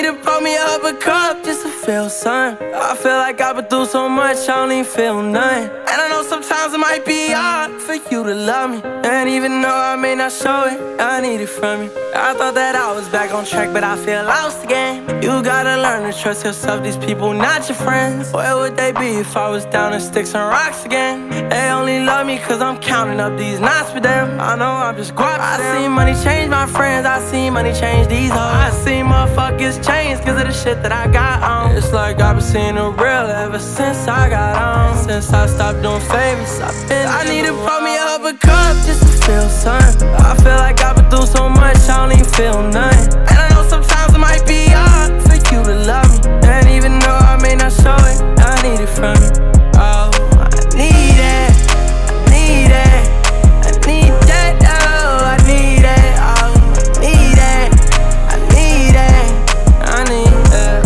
need to pour me up a cup just to feel something. I feel like I've been through so much, I don't even feel nothing. And I know sometimes it might be hard for you to love me, and even though I may not show it, I need it from you. I thought that I was back on track, but I feel lost again. You gotta learn to trust yourself, these people not your friends. Where would they be if I was down in sticks and rocks again? They only love me cause I'm counting up these knots for them. I know I'm just guap. I seen money change my friends, I seen money change these hoes. I seen motherfuckers change cause of the shit that I got on. It's like I've been seeing the real ever since I got on. Since I stopped doing favors, I need to pour me up a cup just to feel something. I feel like I've been through so much, I don't even feel nothing. And I know sometimes it might be hard for you to love me, and even though I may not show it, I need it from you. Oh, I need it, I need it, I need that, oh, I need it, oh, I need it, I need it, I need it,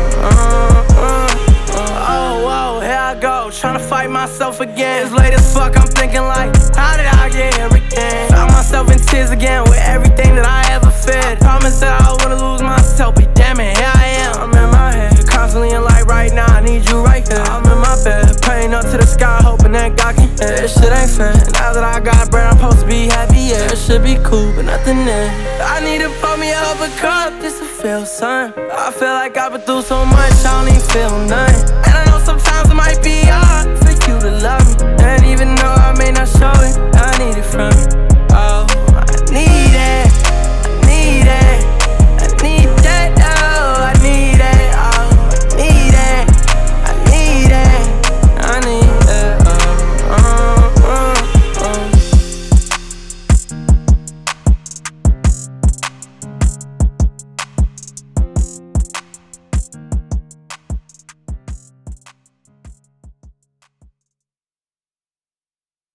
oh, whoa, here I go, tryna fight myself again. It's late as fuck, I'm thinking like, how did I get here again? Found myself in tears again with everything that I ever fed. Promise that I wouldn't lose myself, but damn it, here I am. I'm in my head, constantly in light right now, I need you right here. I'm in my bed, praying up to the sky, hoping that God can hear. This shit ain't fair, now that I got bread, I'm supposed to be happy, yeah. It should be cool, but nothing there. I need to pour me up a cup just to feel something. I feel like I've been through so much, I don't even feel nothing.